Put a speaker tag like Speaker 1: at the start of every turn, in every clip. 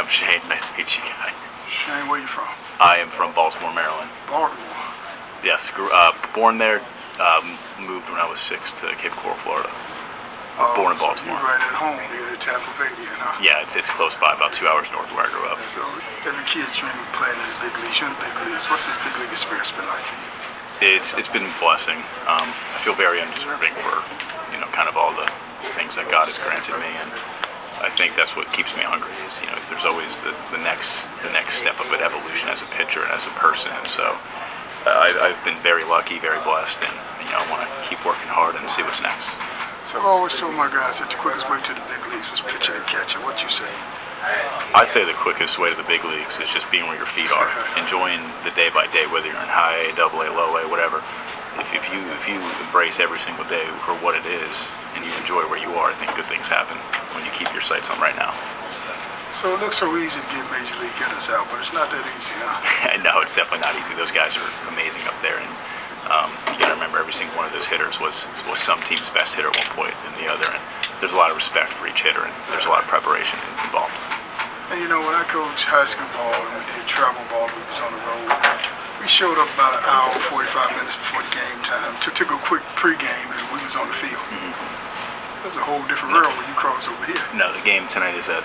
Speaker 1: I'm Shane. Nice to meet you guys.
Speaker 2: Shane, where you from?
Speaker 1: I am from Baltimore, Maryland.
Speaker 2: Baltimore.
Speaker 1: Yes, born there. Moved when I was 6 to Cape Coral, Florida. Born in Baltimore.
Speaker 2: So you're right at home here at Tampa Bay, huh?
Speaker 1: Yeah, it's close by, about 2 hours north of where I grew up.
Speaker 2: So every kid's dream of playing in the big leagues. You're in the big leagues. What's this big league experience been like for you?
Speaker 1: It's been a blessing. I feel very undeserving for kind of all the things that God has granted me, and I think that's what keeps me hungry. Is there's always the next step of an evolution as a pitcher and as a person, and so I've been very lucky, very blessed, and I want to keep working hard and see what's next.
Speaker 2: So I always told my guys that the quickest way to the big leagues was pitching and catching. What you say?
Speaker 1: I say the quickest way to the big leagues is just being where your feet are, enjoying the day by day, whether you're in high A, double A, low A, whatever. If you embrace every single day for what it is and you enjoy where you are, I think good things happen when you keep your sights on right now.
Speaker 2: So it looks so easy to get major league hitters out, but it's not that easy, huh?
Speaker 1: No, it's definitely not easy. Those guys are amazing up there, and you got to remember every single one of those hitters was some team's best hitter at one point and the other, and there's a lot of respect for each hitter, and there's a lot of preparation involved.
Speaker 2: And when I coached high school ball and we did travel ball, we was on the road. We showed up about an hour, 45 minutes before the game time. Took a quick pregame and we was on the field. That's a whole different world when you cross over here.
Speaker 1: No, the game tonight is at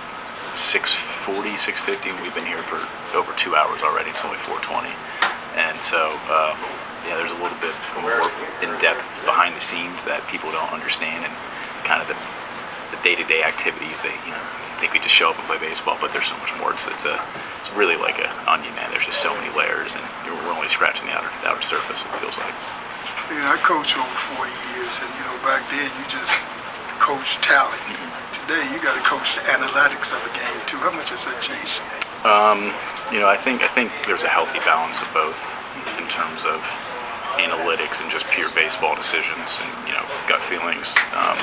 Speaker 1: 6:40, 6:50, and we've been here for over 2 hours already. It's only 4:20, and so there's a little bit more in depth behind the scenes that people don't understand, and kind of the day-to-day activities. They think we just show up and play baseball, but there's so much more. It's really like an onion, man. There's just so many layers, and we're only scratching the outer surface. It feels like.
Speaker 2: I coached over 40 years, and back then you just coached talent. Today you got to coach the analytics of a game too. How much has that changed?
Speaker 1: I think there's a healthy balance of both in terms of analytics and just pure baseball decisions and gut feelings.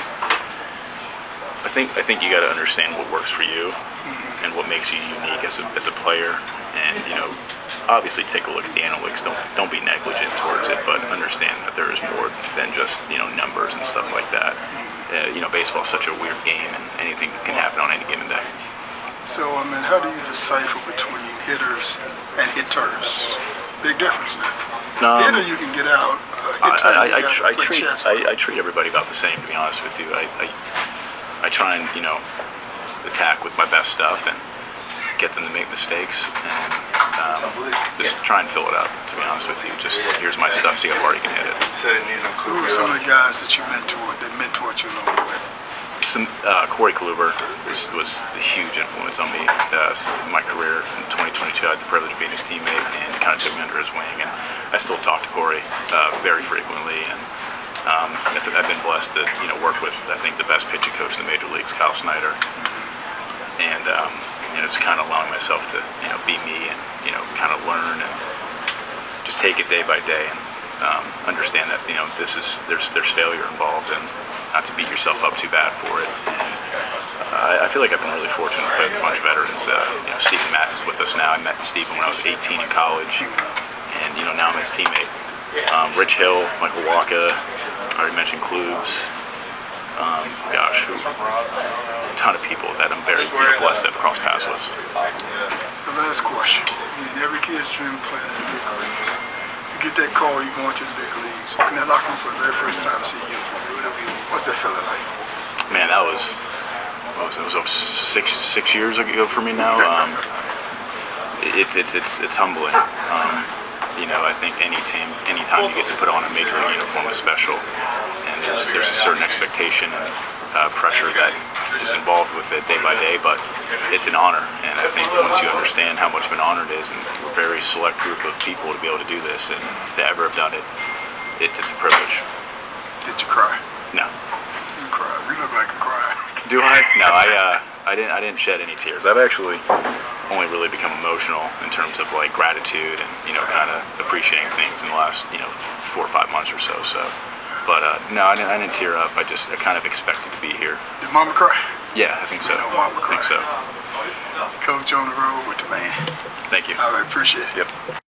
Speaker 1: I think you got to understand what works for you and what makes you unique as a player, and obviously take a look at the analytics. Don't be negligent towards it, but understand that there is more than just numbers and stuff like that. Baseball is such a weird game, and anything can happen on any given day.
Speaker 2: So how do you decipher between hitters and hitters? Big difference now. Hitter you can get out.
Speaker 1: I treat everybody about the same, to be honest with you. I try and attack with my best stuff and get them to make mistakes, and just try and fill it up, to be honest with you. Just here's my stuff, see how far you can hit it.
Speaker 2: Who are some of the guys that you mentored you along the way?
Speaker 1: Corey Kluber was a huge influence on me in my career. In 2022, I had the privilege of being his teammate, and kind of took me under his wing. And I still talk to Corey very frequently, and I've been blessed to work with, I think, the best pitching coach in the major leagues, Kyle Snyder, and just kind of allowing myself to be me and kind of learn and just take it day by day, and understand that there's failure involved, and not to beat yourself up too bad for it. And I feel like I've been really fortunate to play with a bunch of veterans. Stephen Mass is with us now. I met Stephen when I was 18 in college, and now I'm his teammate. Rich Hill, Michael Wacha, I already mentioned Klubs. A ton of people that I'm very blessed to have crossed paths with.
Speaker 2: So last question. Every kid's dream of playing in the big leagues. You get that call, you're going to the big leagues. Walking that locker room for the very first time, see you. What's that feeling like?
Speaker 1: Man, that was over six years ago for me now. It's humbling. I think anytime you get to put on a major league uniform is special, and there's a certain expectation and pressure that is involved with it day by day, but it's an honor, and I think once you understand how much of an honor it is, and we're a very select group of people to be able to do this, and to ever have done it, it's a privilege.
Speaker 2: Did you cry?
Speaker 1: No.
Speaker 2: You cry. You look like a cry.
Speaker 1: Do I? No, I didn't shed any tears. I've actually only really become emotional in terms of like gratitude and kind of appreciating things in the last 4 or 5 months or so. But no, I didn't tear up. I kind of expected to be here.
Speaker 2: Did Mama cry?
Speaker 1: Yeah, I think so.
Speaker 2: Mama cry.
Speaker 1: I think so.
Speaker 2: Coach on the road with the man.
Speaker 1: Thank you.
Speaker 2: All right, appreciate it.
Speaker 1: Yep.